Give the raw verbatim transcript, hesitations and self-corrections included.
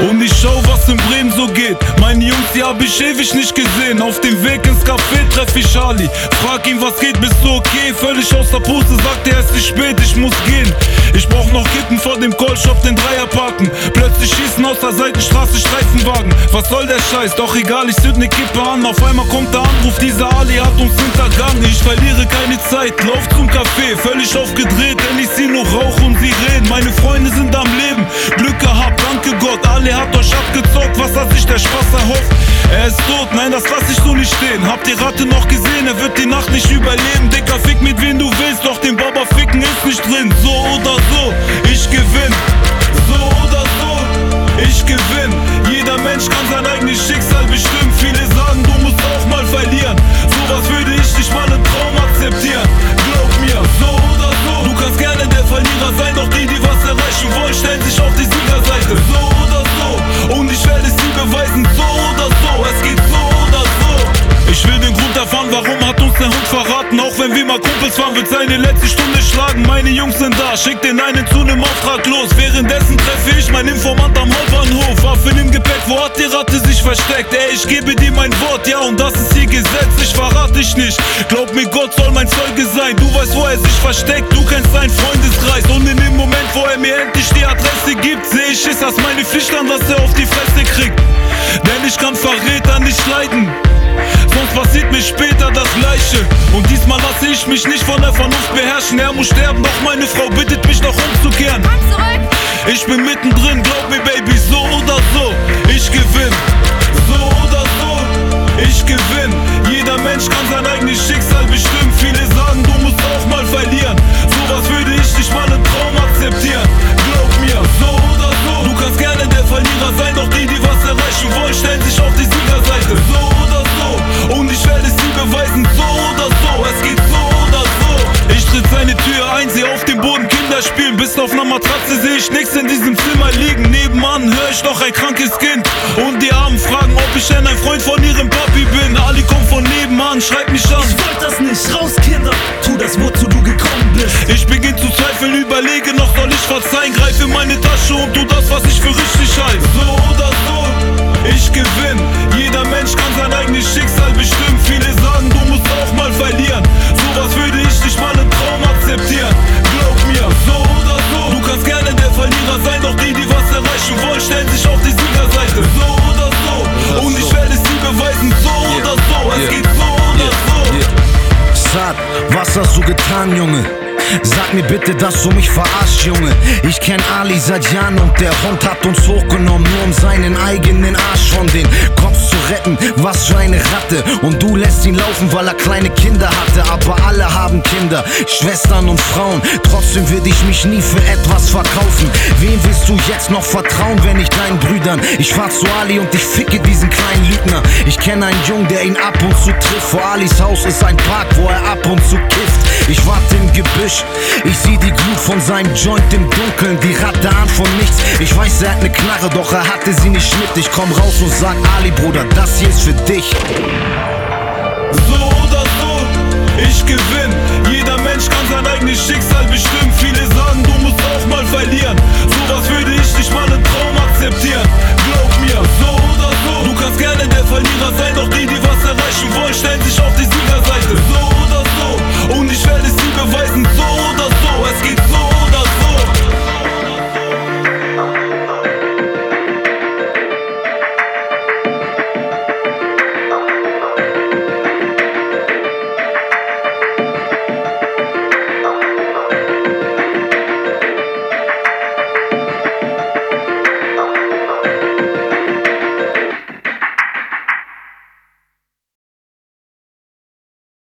Und ich schau, was in Bremen so geht. Meine Jungs, die hab ich ewig nicht gesehen. Auf dem Weg ins Café treff ich Charlie. Frag ihn, was geht, bist du okay? Völlig aus der Puste, sagt er, es ist spät, ich muss gehen. Ich brauch noch Kippen vor dem Callshop, den Dreier parken. Plötzlich schießen aus der Seitenstraße Streifenwagen. Was soll der Scheiß? Doch egal, ich zünd ne Kippe an. Auf einmal kommt der Anruf, dieser Ali hat uns hintergangen. Ich verliere keine Zeit, lauf zum Café, völlig aufgedreht, denn ich sieh nur Rauch und Sirenen. Meine Freunde sind am Leben, Glück gehabt, danke Gott. Ali hat euch abgezockt, was hat sich der Spaß erhofft? Er ist tot, nein, das lass ich so nicht stehen. Habt die Ratte noch gesehen, er wird die Nacht nicht überleben. Dicker, fick mit wem du willst, doch den Baba ficken ist nicht drin. So oder so, ich gewinn. So oder so, ich gewinn. Jeder Mensch kann sein eigenes Schicksal bestimmen. Viele sagen, du musst auch mal verlieren. Sowas würde ich nicht mal im Traum akzeptieren. Glaub mir, so oder so. Du kannst gerne der Verlierer sein, doch die, die was erreichen wollen, stellen sich auf die Siegerseite. So oder so, und ich werde es dir beweisen. So oder so, es geht so oder so. Ich will den Grund erfahren, warum hat uns der Hund verraten. Auch wenn wir mal Kumpels waren, wird seine letzte Stunde schlagen. Meine Jungs sind da, schick den einen zu nem Auftrag los. Währenddessen treffe ich meinen Informant am Hauptbahnhof. Waffen im Gepäck, wo hat die Ratte sich versteckt? Ey, ich gebe dir mein Wort, ja, und das ist hier Gesetz. Ich verrate dich nicht, glaub mir, Gott soll mein Zeuge sein. Du weißt, wo er sich versteckt, du kennst seinen Freundeskreis. Und in dem Moment, wo er mir endlich die Adresse gibt, seh ich, ist das meine Pflicht an, dass er auf die Fresse kriegt. Denn ich kann Verräter nicht leiden, sonst passiert mir später das Gleiche. Und diesmal lasse ich mich nicht von der Vernunft beherrschen. Er muss sterben, doch meine Frau bittet mich noch umzukehren. Ich bin mittendrin, glaub mir Baby, so oder so, ich gewinn. So oder so, ich gewinn. Jeder Mensch kann sein eigenes Schicksal bestimmen. Viele sagen, du musst auch mal verlieren. Sowas würde ich nicht mal im Traum akzeptieren. Glaub mir, so oder so. Du kannst gerne der Verlierer sein, doch die, die was erreichen wollen, stellen sich auf die Siegerseite. So oder so, und ich werde es dir beweisen. So oder so, es geht so oder so. Ich tritt seine Tür ein, seh auf dem Boden Kinder spielen. Bis auf ner Matratze seh ich nix in diesem Zimmer liegen. Nebenan hör ich noch ein krankes Kind. Und die Armen fragen, ob ich denn ein Freund von ihrem Papi bin. Ali kommt von nebenan, schreibt mich an. Ich wollt das nicht, raus Kinder, tu das, wozu du gekommen bist. Ich beginn zu zweifeln, überlege noch, soll ich verzeihen? Greife in meine Tasche und tu das, was ich für richtig halte. So oder so, ich gewinn. Jeder Mensch kann sein eigenes Schicksal bestimmen. Viele sagen, du musst auch mal verlieren. Sowas würde ich nicht mal im Traum akzeptieren. Glaub mir, so oder so. Du kannst gerne der Verlierer sein, doch die, die was erreichen wollen, stellen sich auf die Siegerseite. So oder so, und ich werde es dir beweisen. So oder so, es geht so oder so. Sad, was hast du getan, Junge? Sag mir bitte, dass du mich verarscht, Junge. Ich kenn Ali seit Jahren und der Hund hat uns hochgenommen, nur um seinen eigenen Arsch von den Kopf zu retten. Was für eine Ratte. Und du lässt ihn laufen, weil er kleine Kinder hatte. Aber alle haben Kinder, Schwestern und Frauen. Trotzdem würde ich mich nie für etwas verkaufen. Wem willst du jetzt noch vertrauen, wenn nicht deinen Brüdern? Ich fahr zu Ali und ich ficke diesen kleinen Lügner. Ich kenne einen Jungen, der ihn ab und zu trifft. Vor Alis Haus ist ein Park, wo er ab und zu kifft. Ich warte im Gebüsch, ich sieh die Glut von seinem Joint im Dunkeln. Die Ratte ahnt von nichts. Ich weiß, er hat ne Knarre, doch er hatte sie nicht mit. Ich komm raus und sag, Ali, Bruder, das hier ist für dich. So oder so, ich gewinn.